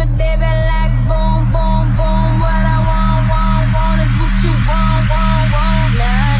me, baby, like boom, boom, boom. What I want is what you want, nah,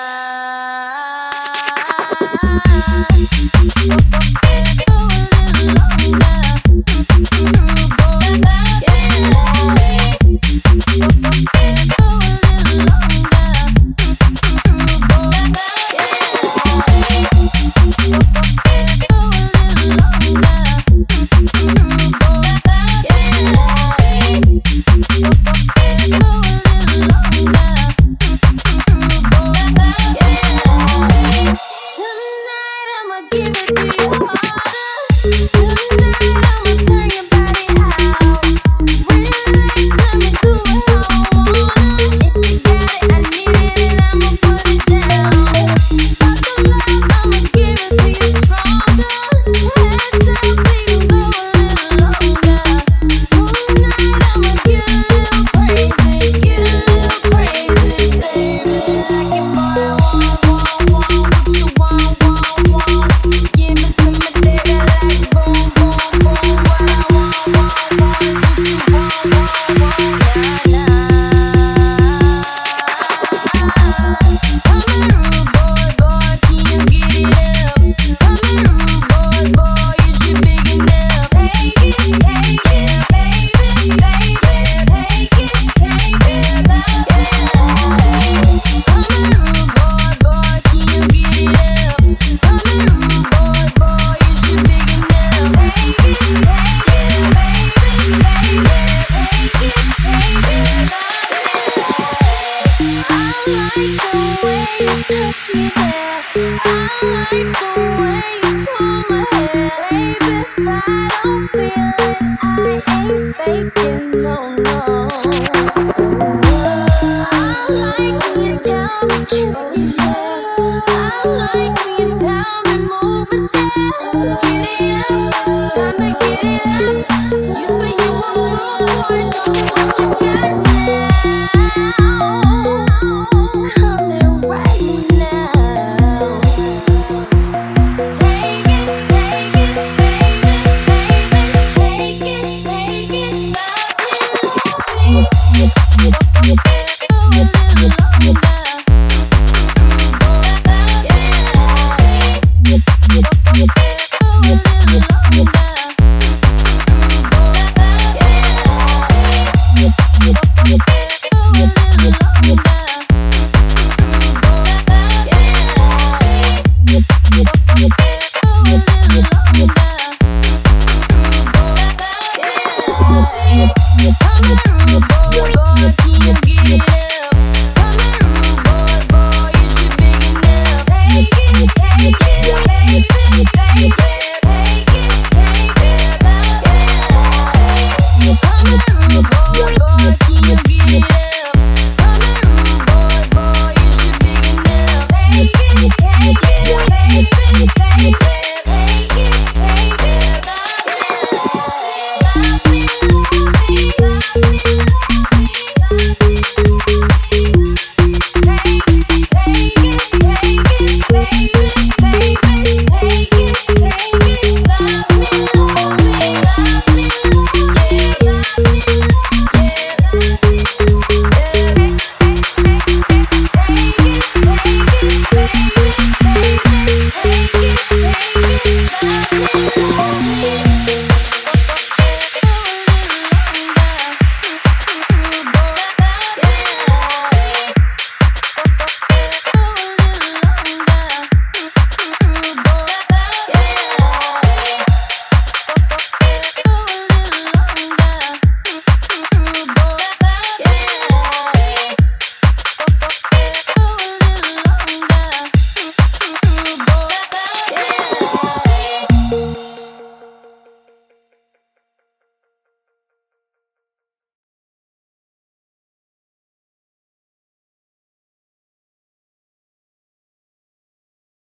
touch me there. I like the way you pull my hair, baby. If I don't feel it, I ain't faking, no, no. I like when you tell me kiss it, yeah. I like when you tell me move it there. So get it up, time to get it up. You say you want more, boy, show me what you got now. Come on, boy, can you get it?